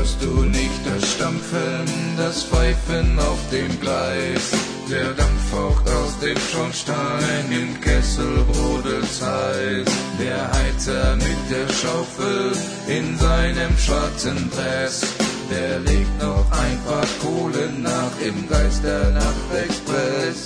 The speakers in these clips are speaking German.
Hörst du nicht das Stampfen, das Pfeifen auf dem Gleis? Der Dampf faucht aus dem Schornstein, im Kessel brodelt's heiß. Der Heizer mit der Schaufel in seinem schwarzen Dress, der legt noch ein paar Kohlen nach im Geisternacht-Express.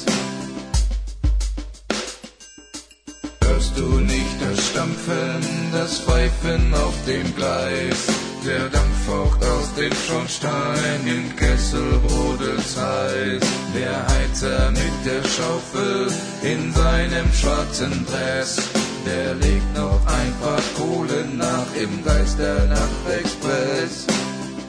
Hörst du nicht das Stampfen, das Pfeifen auf dem Gleis? Der Dampf faucht aus dem Schornstein, im Kessel brodelt's heiß. Der Heizer mit der Schaufel in seinem schwarzen Dress, der legt noch ein paar Kohlen nach im Geisternacht-Express.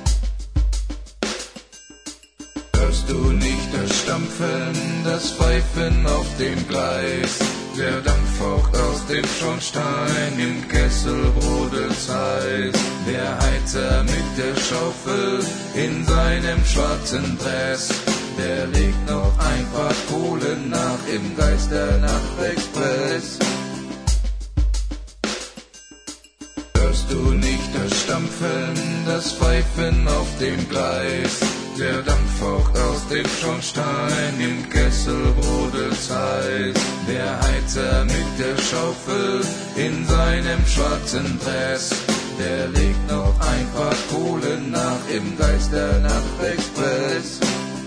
Hörst du nicht das Stampfen, das Pfeifen auf dem Gleis? Der Dampf faucht aus dem Schornstein, im Kessel brodelt's heiß. Der Heizer mit der Schaufel in seinem schwarzen Dress, der legt noch ein paar Kohlen nach im Geisternacht-Express. Hörst du nicht das Stampfen, das Pfeifen auf dem Gleis? Der Dampf faucht aus dem Schornstein, im Kessel brodelt's heiß. Der Heizer mit der Schaufel in seinem schwarzen Dress, der legt noch ein paar Kohlen nach im Geisternacht-Express.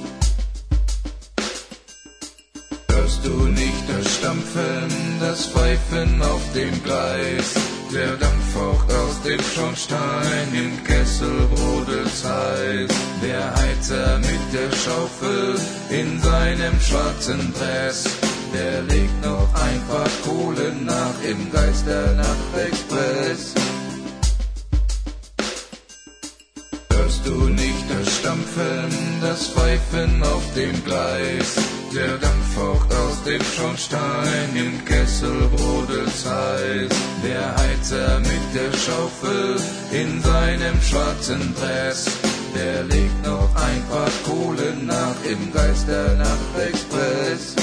Hörst du nicht das Stampfen, das Pfeifen auf dem Gleis? Der Dampf faucht aus dem Schornstein, im Kessel brodelt's heiß. Der Heizer mit der Schaufel in seinem schwarzen Dress, der legt noch ein paar Kohlen nach im Geisternacht-Express. Hörst du nicht das Stampfen, das Pfeifen auf dem Gleis? Der Dampf faucht aus dem Schornstein, im Kessel brodelt's heiß. Der Heizer mit der Schaufel in seinem schwarzen Dress, der legt noch ein paar Kohlen nach im Geisternacht-Express.